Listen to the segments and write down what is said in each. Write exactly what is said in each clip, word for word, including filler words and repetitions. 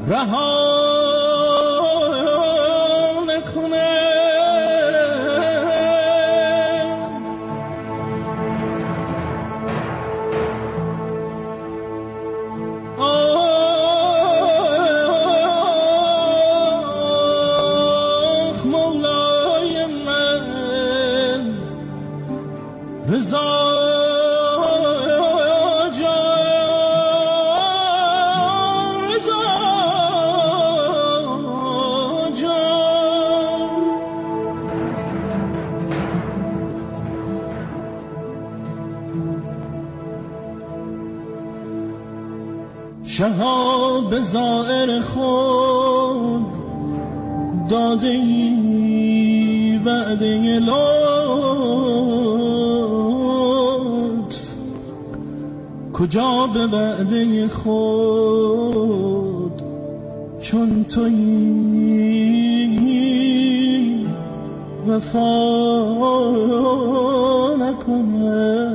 رها نکنه. آه مولای من رضا شهاب زائر خود داده ای وعده لطف، کجا به وعده خود چون تویی وفا نکنه.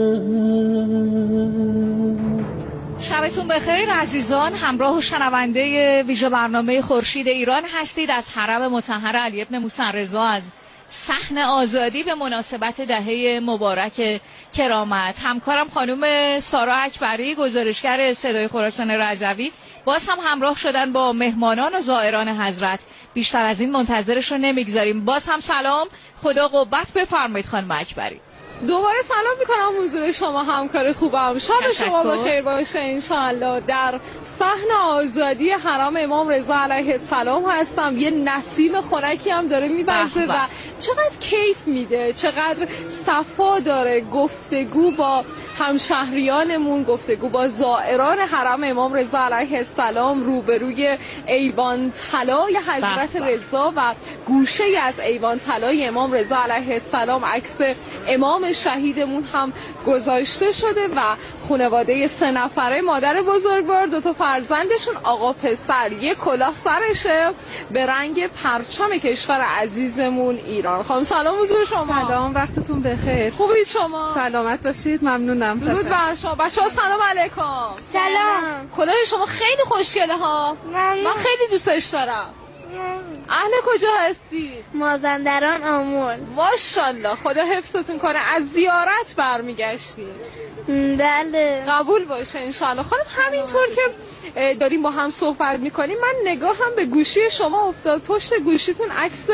شبتون بخیر عزیزان، همراه و شنونده ویژه برنامه خورشید ایران هستید. از حرم مطهر علی ابن موسی رضا از صحن آزادی به مناسبت دهه مبارک کرامت. همکارم خانم سارا اکبری، گزارشگر صدای خراسان رضوی، باز هم همراه شدن با مهمانان و زائران حضرت. بیشتر از این منتظرش رو نمیگذاریم. باز هم سلام، خدا قوت بفرمایید خانم اکبری. دوباره سلام میکنم حضور شما همکار خوبم. شب شما بخیر باشه انشاءالله. در صحن آزادی حرم امام رضا علیه السلام هستم. یه نسیم خنکی هم داره میوزه و چقدر کیف میده، چقدر صفا داره گفتگو با همشهریانمون، گفتگو با زائران حرم امام رضا علیه السلام روبروی ایوان طلای حضرت رضا و گوشه از ایوان طلای امام رضا علیه السلام عکس امام شهیدمون هم گذاشته شده و خانواده سه نفره، مادر بزرگوار، دو تا فرزندشون، آقا پسر، یک کلاه سرشه به رنگ پرچم کشور عزیزمون ایران. خانم سلام حضور شما. سلام، وقتتون بخیر. خوبید شما؟ سلامت باشید، ممنونم. درود بر شما. بچه‌ها سلام علیکم. سلام. کلاه شما خیلی خوشگله ها. من خیلی دوستش دارم. اهل کجا هستید؟ مازندران آمل. ماشاءالله، خدا حفظتون کنه. از زیارت برمیگشتید؟ بله. قبول باشه انشاءالله. خانم همینطور که داریم با هم صحبت میکنیم من نگاه هم به گوشی شما افتاد. پشت گوشیتون عکس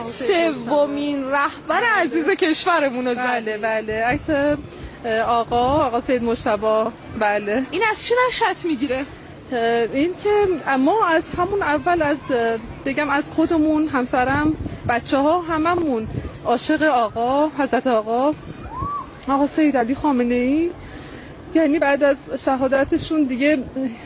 سومین رهبر عزیز کشورمون رو زدید. بله بله، عکس آقا آقا سید مجتبی. بله. این از چی نشأت میگیره؟ این که ما از همون اول، از بگم از خودمون، همسرم، بچه ها، هممون عاشق آقا حضرت آقا آقا سید علی خامنه ای، یعنی بعد از شهادتشون دیگه،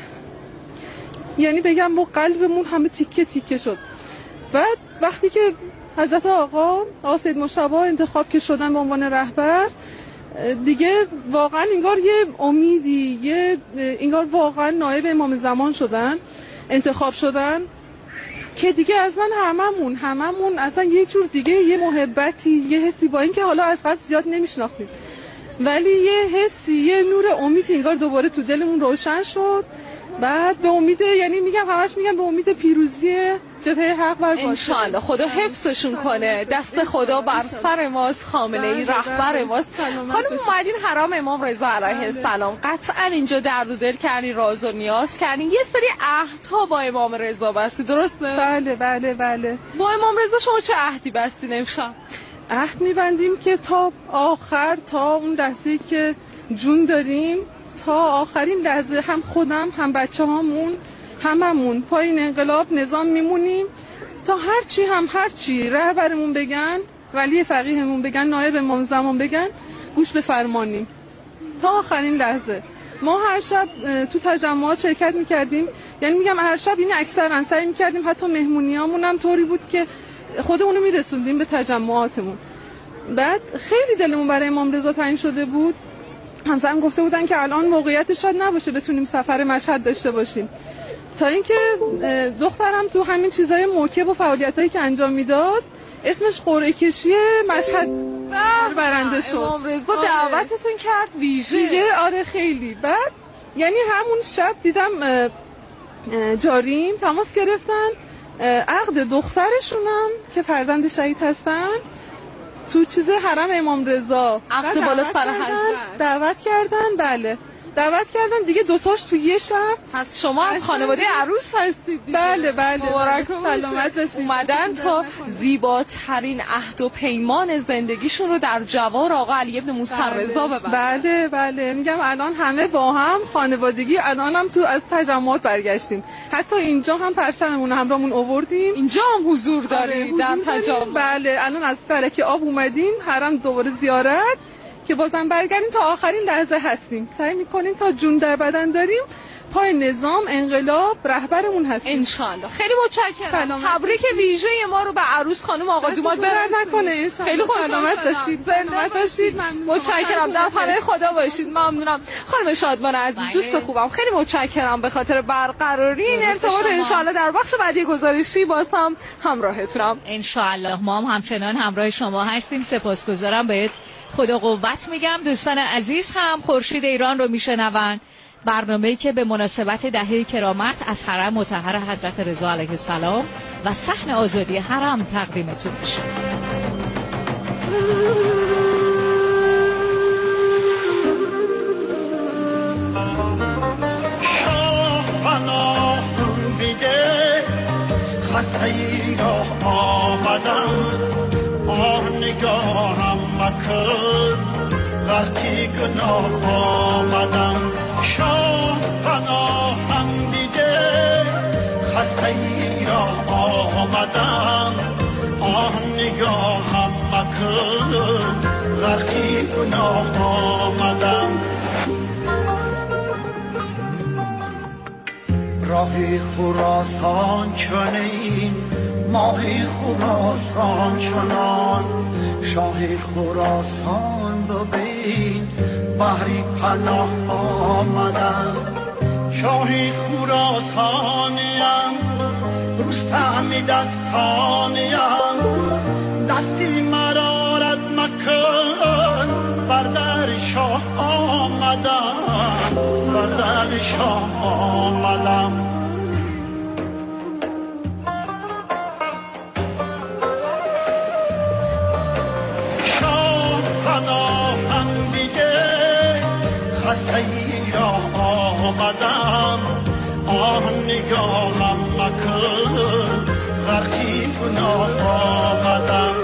یعنی بگم ما قلبمون همه تیکه تیکه شد. بعد وقتی که حضرت آقا آقا سید مجتبی انتخاب که شدن به عنوان رهبر، دیگه واقعا انگار یه امیدی، یه انگار واقعا نایب امام زمان شدن، انتخاب شدن که دیگه اصلا هممون هممون اصلا یه جور دیگه، یه محبتی، یه حسی، با اینکه حالا از قبل زیاد نمیشناختیم ولی یه حسی، یه نور امید انگار دوباره تو دلمون روشن شد. بعد به امید، یعنی میگم همش میگم به امید پیروزی جبهه حق بر باطل انشالله. خدا حفظشون کنه. دست خدا بر سر ماست. خامنه ای رهبر ماست. خانم اومدین حرم امام رضا علیه السلام، قطعا اینجا درد و دل کردین، راز و نیاز کردین، یه سری عهدها با امام رضا بستی، درسته؟ بله بله بله. با امام رضا شما چه عهدی بستین امشب؟ عهد میبندیم که تا آخر، تا اون لحظه‌ای که جون داریم، تا آخرین لحظه، هم خودم هم بچه هامون هممون پای این انقلاب نظام میمونیم تا هرچی هم هرچی رهبرمون بگن، ولی فقیهمون بگن، نایب امام زمان بگن، گوش بفرمانیم تا آخرین لحظه. ما هر شب تو تجمعات شرکت میکردیم، یعنی میگم هر شب، این اکثرا سعی میکردیم، حتی مهمونیامون هم طوری بود که خودمونو میرسوندیم به تجمعاتمون. بعد خیلی دلمون برای امام رضا تنگ شده بود. همسرم گفته بودن که الان موقعیت شاید نباشه بتونیم سفر مشهد داشته باشیم، تا اینکه دخترم تو همین چیزای موکب و فعالیتایی که انجام میداد اسمش قرعه کشی مشهد برنده شد. امام رضا دعوتتون کرد ویژه دیگه. آره خیلی. بعد یعنی همون شب دیدم جاریم تماس گرفتن، عقد دخترشونم که فرزند شهید هستن تو چیز حرم امام رضا عقد بالا سر حضرت دعوت کردن. بله دعوت کردن دیگه، دوتاش تو یه شب. پس شما از خانواده عروس هستید دیگه؟ بله بله مبارک سلامت باشید. اومدن تا زیباترین عهد و پیمان زندگیشون رو در جوار آقا علی ابن موسی رضا ببرن. بله بله میگم الان همه با هم خانوادگی، الان هم تو از تجمعات برگشتیم، حتی اینجا هم پرچممون همراهمون آوردیم، اینجا هم حضور داریم در تجمع. بله الان از فلک آب اومدیم حرم دوباره زیارت که بازم برگردیم، تا آخرین لحظه هستیم، سعی میکنیم تا جون در بدن داریم پای نظام انقلاب رهبرمون هستیم ان شاء الله. خیلی متشکرم. تبریک ویژه ما رو به عروس خانم آقا دوماد برسونید. خیلی سلامت باشید. سلامت باشید. متشکرم. در پناه خدا باشید. ممنونم. خانم شادمان عزیز دوست خوبم، خیلی متشکرم به خاطر برقراری این ارتباط. ان شاء الله در بخش بعدی گزارشی باز هم همراهتونم. ان شاء الله. ما هم همچنان همراه شما هستیم. سپاسگزارم بهت. خدا قوت میگم. دوستان عزیز هم خورشید ایران رو میشنون، برنامه‌ای که به مناسبت دهه کرامت از حرم مطهر حضرت رضا علیه السلام و صحن آزادی حرم تقدیمتون میشه. شاه پناه بیده خسته ای را آمدم، آه نگاهم مکن غرقی گناه آمدم. شاه پناهم دیده خسته ای را آمدم، آه نگاهم مکن غرقی گناه آمدم. راهی خراسان چنین، ماهی خراسان چنان، شاهی خراسان ببین بحری پناه آمدم. شاهی خراسانیم رستمی دستانیم، دستی مرارت مکن بر در شاه آمدم، بر در شاه آمدم. شاه پناهم دیده خسته ای را آمدم، آه نگاهم مکن غرقی گناه آمدم.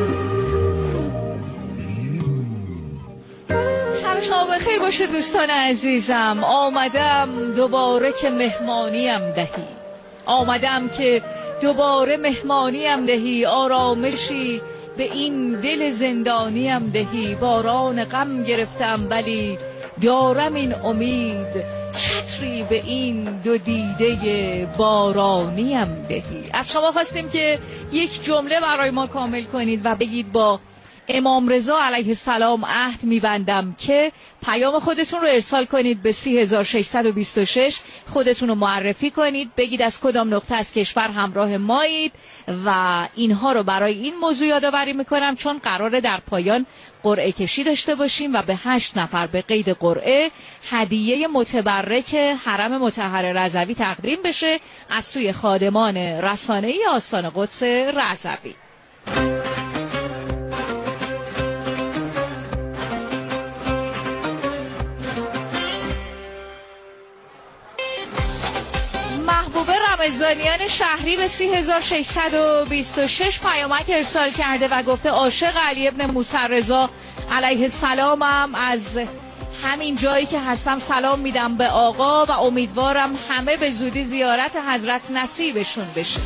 شب شما بخیر باشه دوستان عزیزم. آمدم دوباره که مهمانیم دهی، آمدم که دوباره مهمانیم دهی، آرامشی به این دل زندانیم دهی. باران غم گرفتم ولی دارم این امید، چتری به این دو دیده بارانیم دهی. از شما خواستیم که یک جمله برای ما کامل کنید و بگید با امام رضا علیه السلام عهد میبندم که پیام خودتون رو ارسال کنید به سه هزار و ششصد و بیست و شش، خودتون رو معرفی کنید، بگید از کدام نقطه از کشور همراه مایید و اینها رو برای این موضوع یادآوری میکنم چون قراره در پایان قرعه کشی داشته باشیم و به هشت نفر به قید قرعه هدیه متبرک حرم مطهر رضوی تقدیم بشه از سوی خادمان رسانه‌ای آستان قدس رضوی. محبوبه رمضانیان شهری به سه هزار و ششصد و بیست و شش پیامک ارسال کرده و گفته عاشق علی ابن موسی رضا علیه السلامم، از همین جایی که هستم سلام میدم به آقا و امیدوارم همه به زودی زیارت حضرت نصیبشون بشه.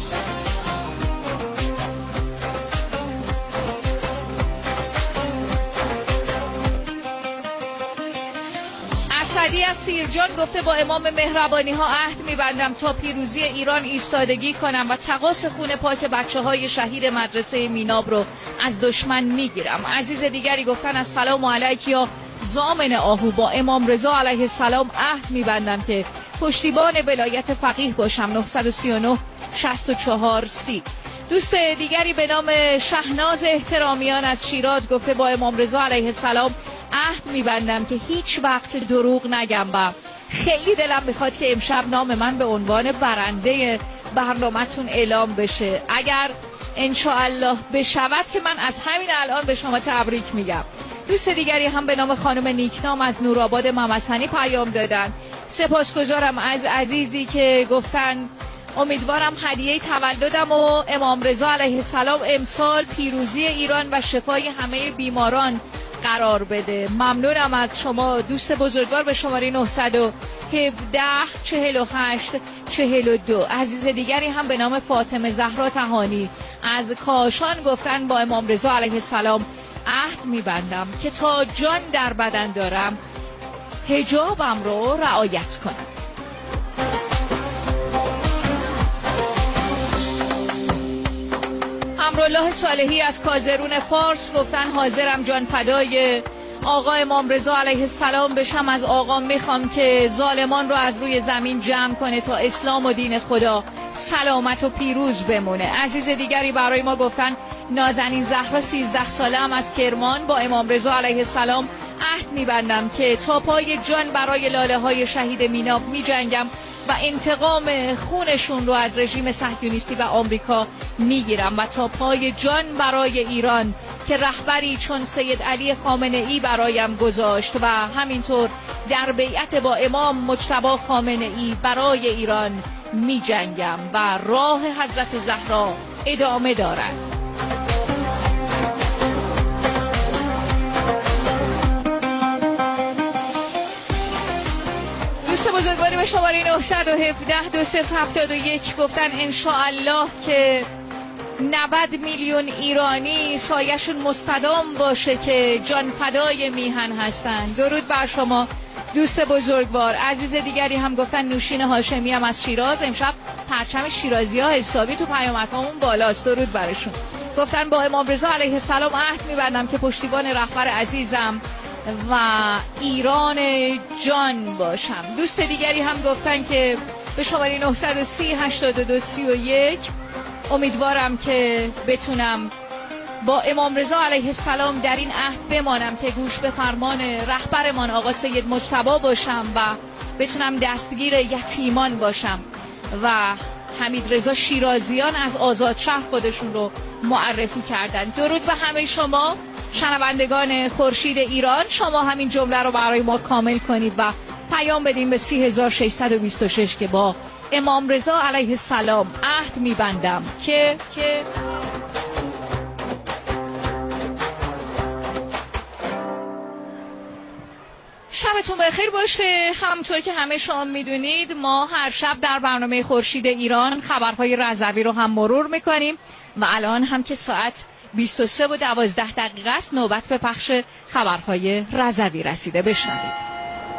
اسدی از سیرجان گفته با امام مهربانی ها عهد میبندم تا پیروزی ایران ایستادگی کنم و تقاص خون پاک بچه های شهید مدرسه میناب رو از دشمن میگیرم. عزیز دیگری گفتن السلام علیک یا ضامن آهو، با امام رضا علیه السلام عهد میبندم که پشتیبان ولایت فقیه باشم. نه سه نه شصت و چهار سی. دوست دیگری به نام شهناز احترامیان از شیراز گفته با امام رضا علیه السلام عهد میبندم که هیچ وقت دروغ نگم و خیلی دلم میخواد که امشب نام من به عنوان برنده برنامه‌تون اعلام بشه. اگر انشاءالله بشود که من از همین الان به شما تبریک میگم. دوست دیگری هم به نام خانم نیکنام از نورآباد ممسنی پیام دادن. سپاسگزارم از عزیزی که گفتن امیدوارم هدیه تولدم و امام رضا علیه السلام امسال پیروزی ایران و شفای همه بیماران قرار بده. ممنونم از شما دوست بزرگوار. به شماره نه یک هفت چهل و هشت چهل و دو. عزیز دیگری هم به نام فاطمه زهرا طحانی از کاشان گفتن با امام رضا علیه السلام عهد میبندم که تا جان در بدن دارم حجابم رو رعایت کنم. امرالله صالحی از کازرون فارس گفتن حاضرم جان فدای آقا امام رضا علیه السلام بشم. از آقا میخوام که ظالمان رو از روی زمین جمع کنه تا اسلام و دین خدا سلامت و پیروز بمونه. عزیز دیگری برای ما گفتن نازنین زهرا سیزده ساله هم از کرمان با امام رضا علیه السلام عهد میبندم که تا پای جان برای لاله های شهید میناب میجنگم و انتقام خونشون رو از رژیم صهیونیستی و آمریکا میگیرم و تا پای جان برای ایران که رهبری چون سید علی خامنه ای برایم گذاشت و همینطور در بیعت با امام مجتبی خامنه ای برای ایران میجنگم و راه حضرت زهرا ادامه دارد. دوست بزرگواری به شماره نه یک هفت دو صفر هفت یک گفتن انشاءالله که نود میلیون ایرانی سایشون مستدام باشه که جان فدای میهن هستن. درود بر شما دوست بزرگوار. عزیز دیگری هم گفتن نوشین هاشمی هم از شیراز امشب پرچم شیرازی ها حسابی تو پیامکامون بالاست. درود برشون. گفتن با امام رضا علیه السلام عهد میبندم که پشتیبان رهبر عزیزم و ایران جان باشم. دوست دیگری هم گفتن که به شماره نه سه صفر هشت دو سه یک امیدوارم که بتونم با امام رضا علیه السلام در این عهد بمانم که گوش به فرمان رهبرمان آقا سید مجتبی باشم و بتونم دستگیر یتیمان باشم و حمید رضا شیرازیان از آزاد شهر خودشون رو معرفی کردن. درود به همه شما شنوندگان خورشید ایران. شما همین جمله رو برای ما کامل کنید و پیام بدین به سه هزار و ششصد و بیست و شش که با امام رضا علیه السلام عهد میبندم که که شبتون بخیر باشه. همونطور که همه شما میدونید ما هر شب در برنامه خورشید ایران خبرهای رضوی رو هم مرور میکنیم و الان هم که ساعت بیست و سه و دوازده دقیقه است نوبت به پخش خبرهای رضوی رسیده. بشنوید.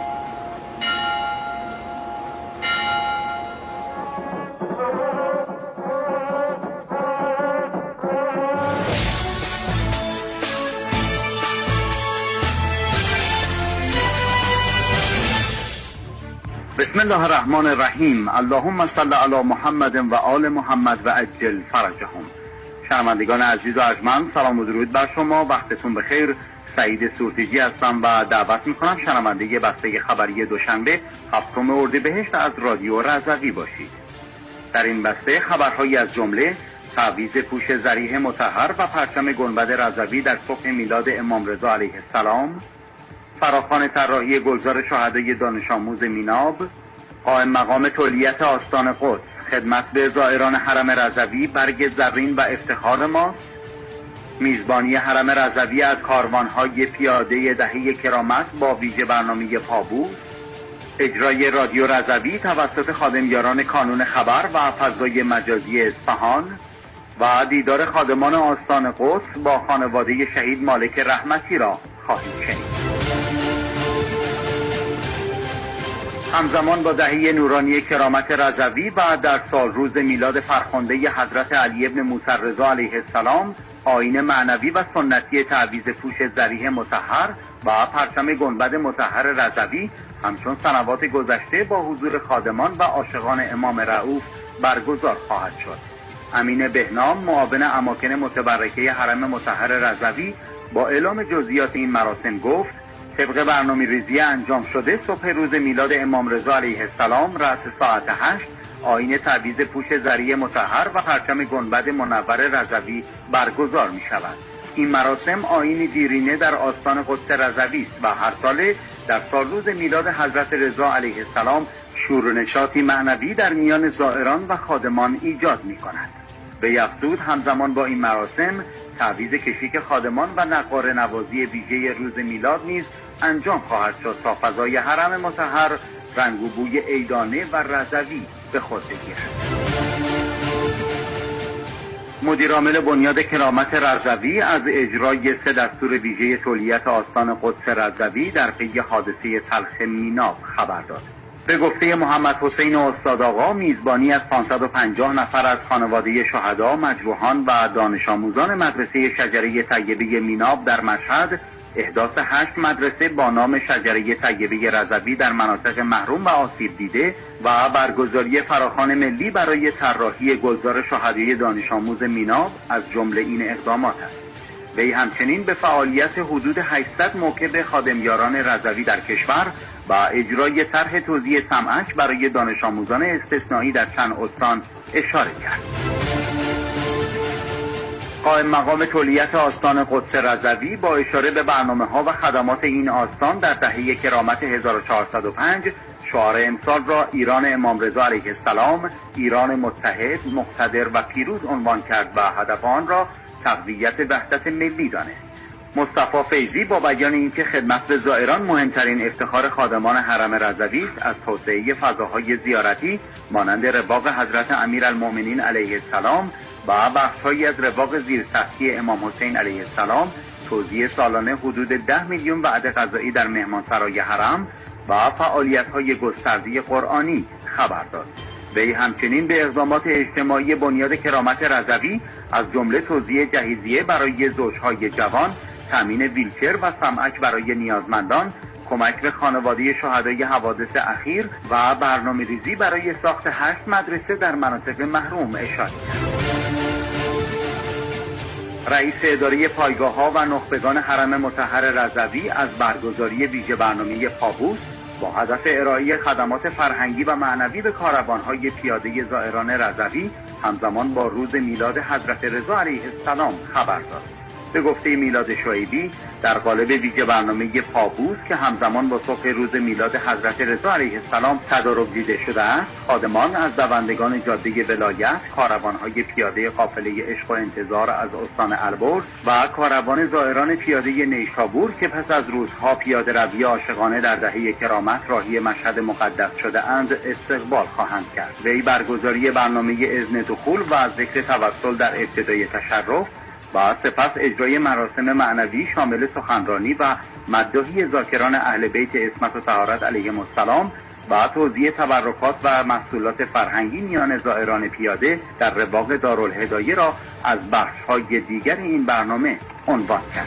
بسم الله الرحمن الرحیم. اللهم صل علی محمد و آل محمد و عجل فرجهم. شنوندگان عزیز و ارجمند سلام و درود بر شما. وقتتون بخیر. سعید سورتیجی هستم و دعوت میکنم شنونده بسته خبری دوشنبه هفتم اردیبهشت از رادیو رضوی باشید. در این بسته خبرهایی از جمله تعویض پوش ذریح مطهر و پرچم گنبد رضوی در صبح میلاد امام رضا علیه السلام، فراخوان طراحی گلزار شهدای دانش آموز میناب، قائم مقام تولیت آستان قدس خدمت به زائران حرم رضوی برگ زرین و افتخار ماست، میزبانی حرم رضوی از کاروانهای پیاده دهه کرامت با ویژه برنامه پابوس، اجرای رادیو رضوی توسط خادمیاران کانون خبر و فضای مجازی اصفهان و دیدار خادمان آستان قدس با خانواده شهید مالک رحمتی را خواهید شنید. همزمان با دهه نورانی کرامت رضوی و در سال روز میلاد فرخنده حضرت علی ابن موسی رضا علیه السلام، آیین معنوی و سنتی تعویض پوش ذریح مطهر و پرچم گنبد مطهر رضوی همچون سنوات گذشته با حضور خادمان و عاشقان امام رؤوف برگزار خواهد شد. امین بهنام معاون اماکن متبرکه حرم مطهر رضوی با اعلام جزئیات این مراسم گفت طبق برنامه ریزی انجام شده صبح روز میلاد امام رضا علیه السلام رأس ساعت هشت آیین تعویض پوش زری مطهر و پرچم گنبد منور رضوی برگزار می شود. این مراسم آیین دیرینه در آستان قدس رضوی است و هر ساله در سال روز میلاد حضرت رضا علیه السلام شور و نشاطی معنوی در میان زائران و خادمان ایجاد می کند. به یفزود همزمان با این مراسم تعویض کشیک خادمان و نقاره نوازی ویژه روز میلاد نیز انجام خواهد شد تا فضای حرم مطهر رنگ و بوی عیدانه و رضوی به خود بگیرد. مدیرعامل بنیاد کرامت رضوی از اجرای سه دستور ویژه تولیت آستان قدس رضوی در پی حادثه تلخ میناب خبر داد. به گفته محمد حسین استاد آقا، میزبانی از پانصد و پنجاه نفر از خانواده شهدا، مجروحان و دانش آموزان مدرسه شجره طیبه میناب در مشهد، احداث هشت مدرسه با نام شجره طیبه رضوی در مناطق محروم و آسیب دیده و برگزاری فراخوان ملی برای طراحی گلزار شهدای دانش آموز میناب از جمله این اقدامات است. وی همچنین به فعالیت حدود هشتصد موکب خادمیاران رضوی در کشور و اجرای طرح توزیع سمعک برای دانش آموزان استثنایی در چند استان اشاره کرد. قائم مقام تولیت آستان قدس رضوی با اشاره به برنامه‌ها و خدمات این آستان در دهه کرامت هزار و چهارصد و پنج شعار امسال را ایران امام رضا علیه السلام، ایران متحد، مقتدر و پیروز عنوان کرد و هدف آن را تقویت وحدت ملی دانست. مصطفی فیضی با بیان اینکه خدمت به زائران مهمترین افتخار خادمان حرم رضوی است، از توسعه فضاهای زیارتی مانند رواق حضرت امیرالمؤمنین علیه السلام و بخش‌هایی از رواق زیرسطحی امام حسین علیه السلام، توزیع سالانه حدود ده میلیون وعده غذایی در مهمانسرای حرم و فعالیت‌های گسترده قرآنی خبر داد. وی همچنین به اقدامات اجتماعی بنیاد کرامت رضوی از جمله توزیع جهیزیه برای زوجهای جوان، تامین ویلچر و سمعک برای نیازمندان، کمک به خانواده شهدای حوادث اخیر و برنامه ریزی برای ساخت هشت مدرسه در مناطق محروم اشاره کرد. رئیس اداره پایگاه‌ها و نخبگان حرم مطهر رضوی از برگزاری ویژه برنامه پابوس با هدف ارائه خدمات فرهنگی و معنوی به کاروان‌های پیاده زائران رضوی همزمان با روز میلاد حضرت رضا علیه السلام خبر داد. به گفته میلاد شعیبی، در قالب ویژه برنامه پابوس که همزمان با صبح روز میلاد حضرت رضا علیه السلام تدارک دیده شده است، خادمان از دوندگان جاده ولایت، کاروان‌های پیاده قافله عشق و انتظار از استان البرز و کاروان زائران پیاده نیشابور که پس از روزها پیاده روی عاشقانه در دهه کرامت راهی مشهد مقدس شده اند استقبال خواهند کرد. وی برگزاری برنامه اذن دخول و ذکر توسل در ابتدای تشرف و سپس اجرای مراسم معنوی شامل سخنرانی و مداحی ذاکران اهل بیت عصمت و طهارت علیهم السلام و توزیع تبرکات و محصولات فرهنگی میان زائران پیاده در رواق دارالهدایه را از بخش‌های دیگر این برنامه عنوان کرد.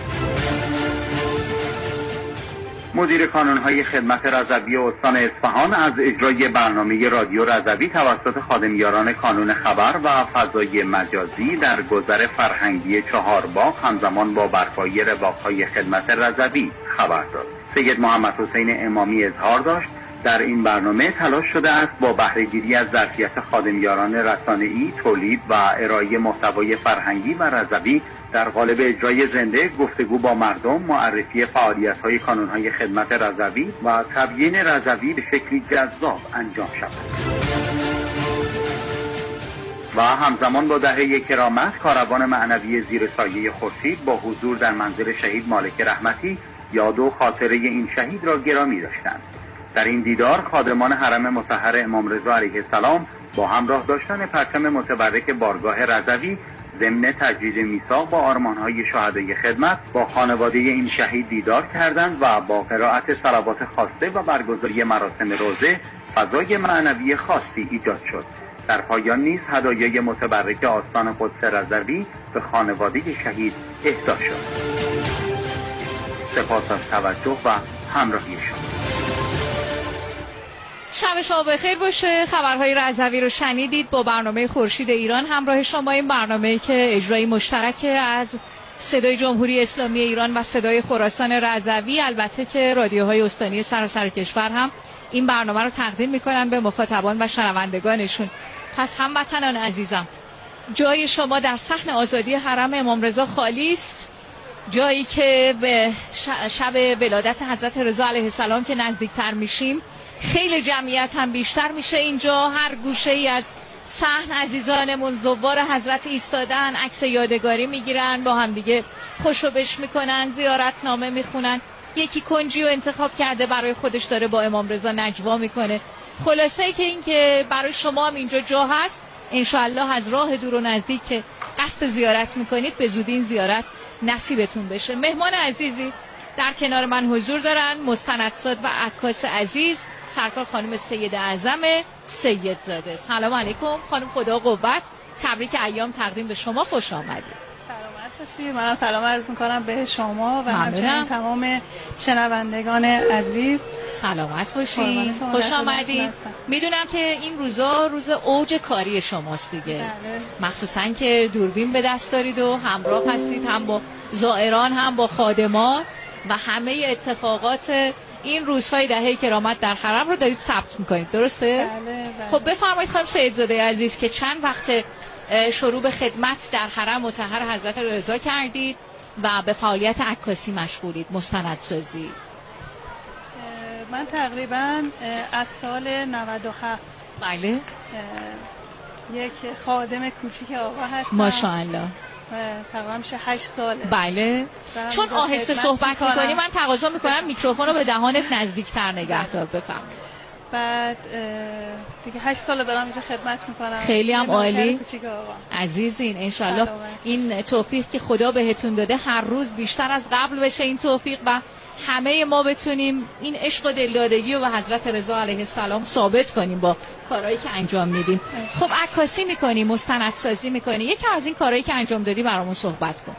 مدیر کانون‌های خدمت رضوی استان اصفهان از اجرای برنامه رادیو رضوی توسط خادمیاران کانون خبر و فضای مجازی در گذر فرهنگی چهارباغ همزمان با برپایی رواق‌های خدمت رضوی خبر داد. سید محمد حسین امامی اظهار داشت در این برنامه تلاش شده است با بهره‌گیری از ظرفیت خادمیاران رسانه‌ای، تولید و ارائه محتوای فرهنگی و رضوی در قالب اجرای زنده، گفتگو با مردم، معرفی فعالیت‌های کانون‌های خدمت رضوی و تبیین رضوی به شکلی جذاب انجام شود. و همزمان با دهه کرامت، کاروان معنوی زیر سایه خورشید با حضور در منزل شهید مالک رحمتی یاد و خاطره این شهید را گرامی داشتند. در این دیدار خادمان حرم مطهر امام رضا علیه السلام با همراه داشتن پرچم متبرک بارگاه رضوی ضمن تجدید میثاق با آرمان‌های شهدای خدمت با خانواده این شهید دیدار کردند و با قرائت صلوات خاصه و برگزاری مراسم روزه فضای معنوی خاصی ایجاد شد. در پایان نیز هدایای متبرک آستان قدس رضوی به خانواده شهید اهدا شد. سپاس از توجه و همراهی شما. شب شما بخیر باشه. خبرهای رضوی رو شنیدید. با برنامه خورشید ایران همراه شما. این برنامه که اجرای مشترک از صدای جمهوری اسلامی ایران و صدای خراسان رضوی، البته که رادیوهای استانی سراسر کشور هم این برنامه رو تقدیم میکنن به مخاطبان و شنوندگانشون. پس هموطنان عزیزم، جای شما در صحن آزادی حرم امام رضا خالی است، جایی که به شب ولادت حضرت رضا علیه السلام که نزدیکتر میشیم خیلی جمعیت هم بیشتر میشه. اینجا هر گوشه ای از صحن عزیزانمون زوار حضرت ایستادن، عکس یادگاری میگیرن، با هم دیگه خوشوبش میکنن، زیارتنامه میخونن. یکی کنجی رو انتخاب کرده برای خودش داره با امام رضا نجوا میکنه. خلاصه ای که این که برای شما هم اینجا جا هست، انشاءالله از راه دور و نزدیک که قصد زیارت میکنید به زودی این زیارت نصیبتون بشه. مهمان عزیزی در کنار من حضور دارن، مستندساز و عکاس عزیز سرکار خانم سید اعظم سیدزاده. سلام علیکم خانم، خدا قوت، تبریک ایام تقدیم به شما، خوش آمدید. سلامت باشید. منم سلام عرض میکنم به شما و همچنین تمام شنوندگان عزیز. سلامت باشید، خوش آمدید. میدونم که این روزا روز اوج کاری شماست دیگه. بله. مخصوصا که دوربین به دست دارید و همراه هستید هم با زائران هم با خادمان و همه اتفاقات این روزهای دهه کرامت در حرم رو دارید ثبت میکنید، درسته؟ بله بله. خب بفرمایید خانم سیدزاده عزیز که چند وقت شروع به خدمت در حرم مطهر حضرت رضا کردید و به فعالیت عکاسی مشغولید، مستندسازی؟ من تقریبا از سال نود و هفت بله یک خادم کوچیک آقا هستم. ماشاءالله. تقریبا میشه هشت ساله. بله. چون آهسته صحبت میکنی من تقاضا میکنم میکروفون رو به دهانت نزدیکتر نگه دار، بفرمایید. بعد دیگه هشت ساله دارم اینجا خدمت میکنم. خیلی هم عالی عزیزین. انشالله این توفیق که خدا بهتون داده هر روز بیشتر از قبل بشه این توفیق و همه ما بتونیم این عشق و دلدادگی رو به حضرت رضا علیه السلام ثابت کنیم با کارهایی که انجام میدیم. خب عکاسی میکنی، مستندسازی میکنی، یکی از این کارهایی که انجام دادی برامون صحبت کن.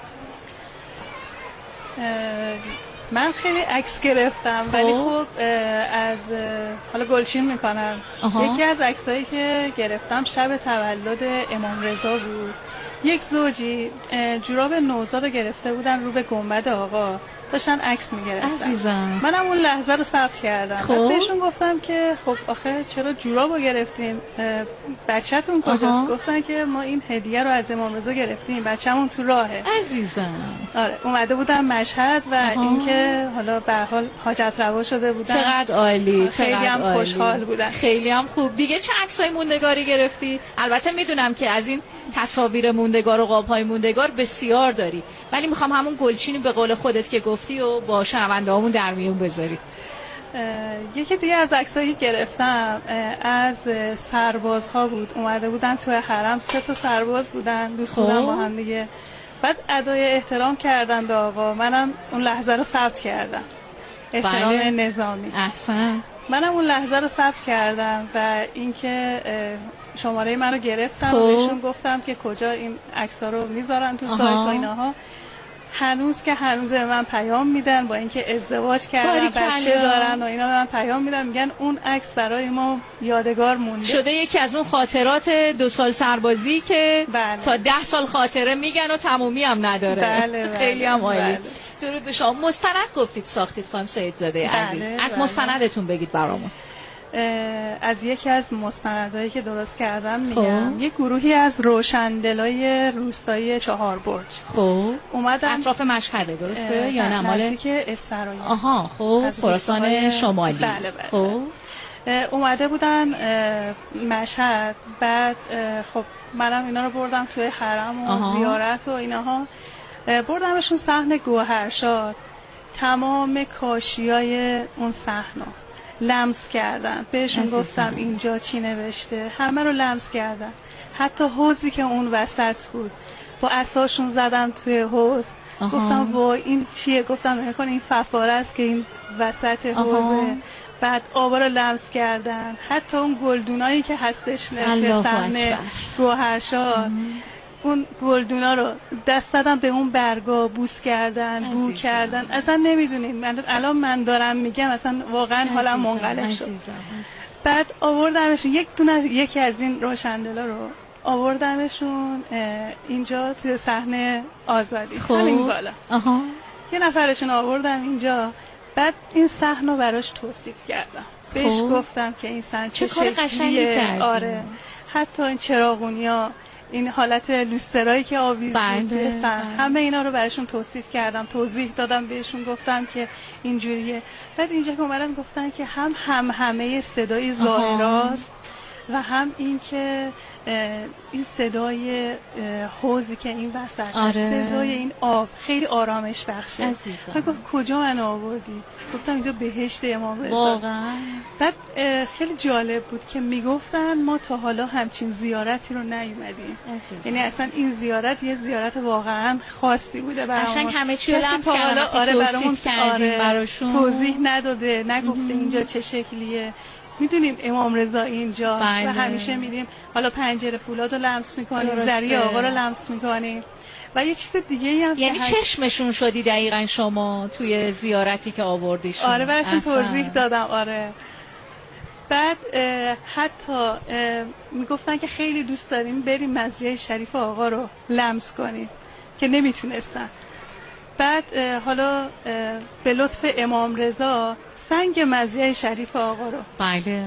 من خیلی عکس گرفتم ولی خب از حالا گلچین میکنم. یکی از عکسایی که گرفتم شب تولد امام رضا بود. یک زوجی جوراب نوزاد رو گرفته بودن رو به گنبد آقا، داشتن عکس میگرفتن. عزیزم منم اون لحظه رو ثبت کردم. خب بهشون گفتم که خب آخه چرا جوراب رو گرفتیم، بچه‌تون کجاست؟ گفتن که ما این هدیه رو از امام رضا گرفتیم، بچه‌مون تو راهه. عزیزم آره اومده بودم مشهد و اینکه حالا به هر حال حاجت روا شده بودن. چقدر عالی، خیلی چقدر هم عالی. خوشحال بودن. خیلی هم خوب. دیگه چه عکسای موندگاری گرفتی؟ البته میدونم که از این تصاویر موندگار و قاب‌های موندگار بسیار داری، ولی میخوام همون گلچینی به قول خودت که گفتی و با شنونده‌هامون در میون بذاری. یکی دیگه از عکسایی که گرفتم از سربازها بود، اومده بودن توی حرم، سه تا سرباز بودن، دوست بودن با هم دیگه. بعد ادای احترام کردن به آقا، منم اون لحظه رو ثبت کردم، احترام بله. نظامی. احسن. منم اون لحظه رو ثبت کردم و اینکه شماره منو گرفتم و بهشون گفتم که کجا این عکس‌ها رو میذارن تو سایت و ایناها. هنوز که هنوز به من پیام میدن با اینکه ازدواج کردن، بچه دارن و اینا به من پیام میدن، میگن اون عکس برای ما یادگار مونده شده، یکی از اون خاطرات دو سال سربازی که بله. تا ده سال خاطره میگن و تمومی هم نداره. بله بله. خیلی هم عالی. بله. درود به شما. مستند گفتید ساختید خانم سیدزاده عزیز. بله از بله. مستندتون بگید برامون. از یکی از مستندایی که درست کردم میگم. یک گروهی از روشندلای روستایی چهار برج خب اومدن اطراف مشهده، درسته یا نه؟ مال نزدیک اسفراین. آها خب خراسان شمالی. بله بله. خب اومده بودن مشهد. بعد خب منم اینا رو بردم توی حرم و آها. زیارت و ایناها، بردمشون صحن گوهرشاد. تمام کاشیای اون صحنه لمس کردن، بهشون گفتم اینجا چی نوشته، همه رو لمس کردن. حتی حوضی که اون وسط بود با عصاشون زدن توی حوض. گفتم وای این چیه؟ گفتم نکنه این فواره است که این وسط حوضه. بعد آبا رو لمس کردن. حتی اون گلدونایی که هستش توی صحنه گوهرشاد، اون گلدونا رو دست دادن به اون برگا، بوس کردن، بو کردن. اصلا نمیدونین من الان من دارم میگم اصلا واقعا حالم منقلب شد. بعد آوردمشون یک دونه یکی از این روشندلا رو آوردمشون اینجا توی صحنه آزادی. خب. همین بالا. آها. یه نفرشون آوردم اینجا، بعد این صحنه رو براش توصیف کردم. بهش خب. گفتم که این صحنه چه, چه کار قشنگی کردی. آره، حتی این چراغونیا، این حالت لوسترایی که آویز بود توی صحنه، همه اینا رو براشون توصیف کردم، توضیح دادم بهشون، گفتم که اینجوریه. بعد اینجا که اومدم گفتن که هم هم همه صدای زائراست و هم این که این صدای حوضی که این وسط، آره. صدای این آب خیلی آرامش بخشه. من گفت کجا من آوردی؟ گفتم اینجا بهشت امام رضاست. بعد خیلی جالب بود که میگفتن ما تا حالا همچین زیارتی رو نیومدیم، یعنی اصلا این زیارت یه زیارت واقعا خاصی بوده برامون. قشنگ همه چی رو لمس کردن، آره برامون آره براشون توضیح نداده، نگفته اینجا چه شکلیه. میدونیم امام رضا اینجاست و همیشه میریم حالا پنجره فولاد رو لمس میکنیم، زری آقا رو لمس میکنیم و یه چیز دیگه هم یعنی چشمشون شدی دقیقاً شما توی زیارتی که آوردیشون. آره براشون توضیح دادم. آره بعد حتی میگفتن که خیلی دوست داریم بریم مسجد شریف آقا رو لمس کنیم که نمیتونستن. بعد حالا به لطف امام رضا سنگ مسجد شریف آقا رو بله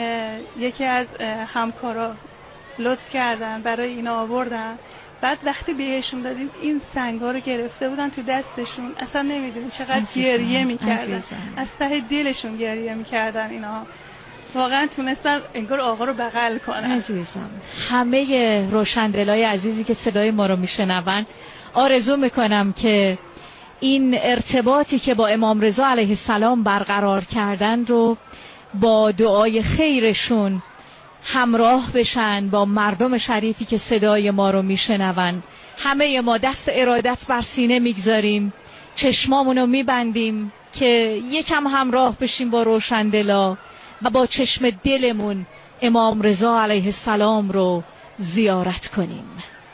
یکی از همکارا لطف کردن برای اینا آوردن. بعد وقتی بهشون دادیم این سنگا رو گرفته بودن تو دستشون، اصلا نمیدونی چقدر گریه میکردن، از ته دلشون گریه میکردن. اینا واقعا تونستن انگار آقا رو بغل کنن. عزیزم همه روشندلای عزیزی که صدای ما رو میشنون، آرزو میکنم که این ارتباطی که با امام رضا علیه السلام برقرار کردن رو با دعای خیرشون همراه بشن با مردم شریفی که صدای ما رو میشنون. همه ما دست ارادت بر سینه میگذاریم، چشمامونو میبندیم که یکم همراه بشیم با روشندلا و با چشم دلمون امام رضا علیه السلام رو زیارت کنیم.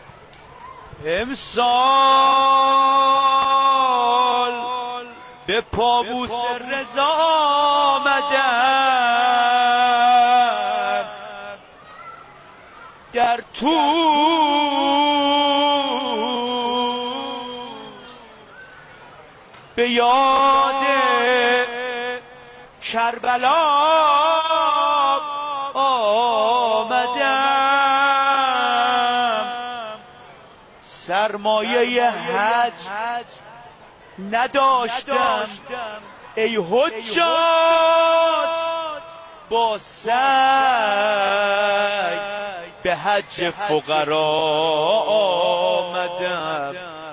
امسال به پابوس رضا آمدم، در توس به یاد کربلا آمدم. سرمایه حج نداشتم ای حجاج، با سعی به حج فقرا آمدم.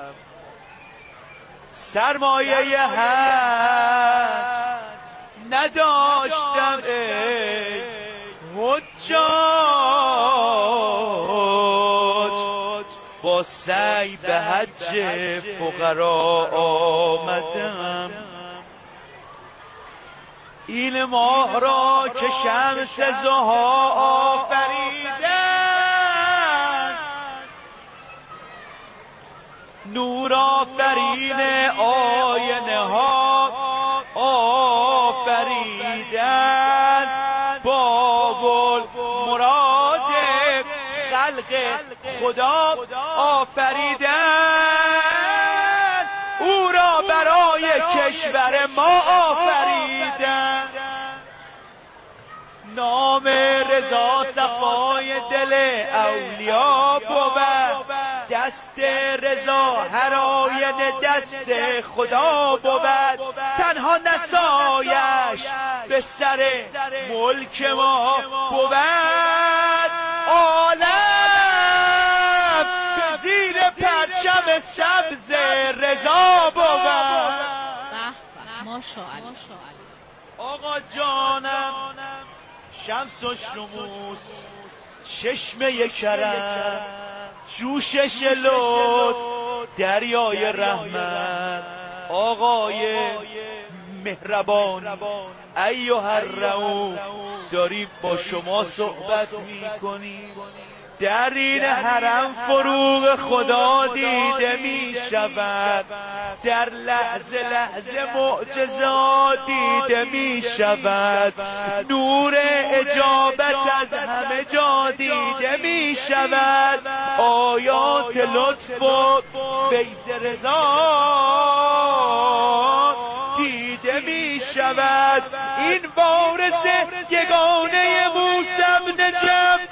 سرمایه حج نداشتم ای حجاج، با سعی به حج فقرا آمدم. این ماه را که شمس ضحی آفریدن، نور آفرین آینه ها آفریدن، باب المراد خلق خدا آفریدن، او را برای کشور ما آفریدن. نام رضا صفای دل اولیا بود، دست رضا هر آینه دست خدا بود. تنها نسایش به سر ملک ما بود، عالم به زیر پرچم سبز رضا بود. ماشاءالله آقا جانم شمس و شموس، چشمه کرم، جوشش لطف، دریای رحمت، آقای مهربان ایها الرؤوف، داریم با شما صحبت میکنیم. در این حرم فروغ خدا دیده می شود، در لحظه لحظه معجزات دیده می شود، نور اجابت از همه جا دیده می شود، آیات لطف و فیض رضا دیده می شود. این وارث یگانه موسی بن جعفر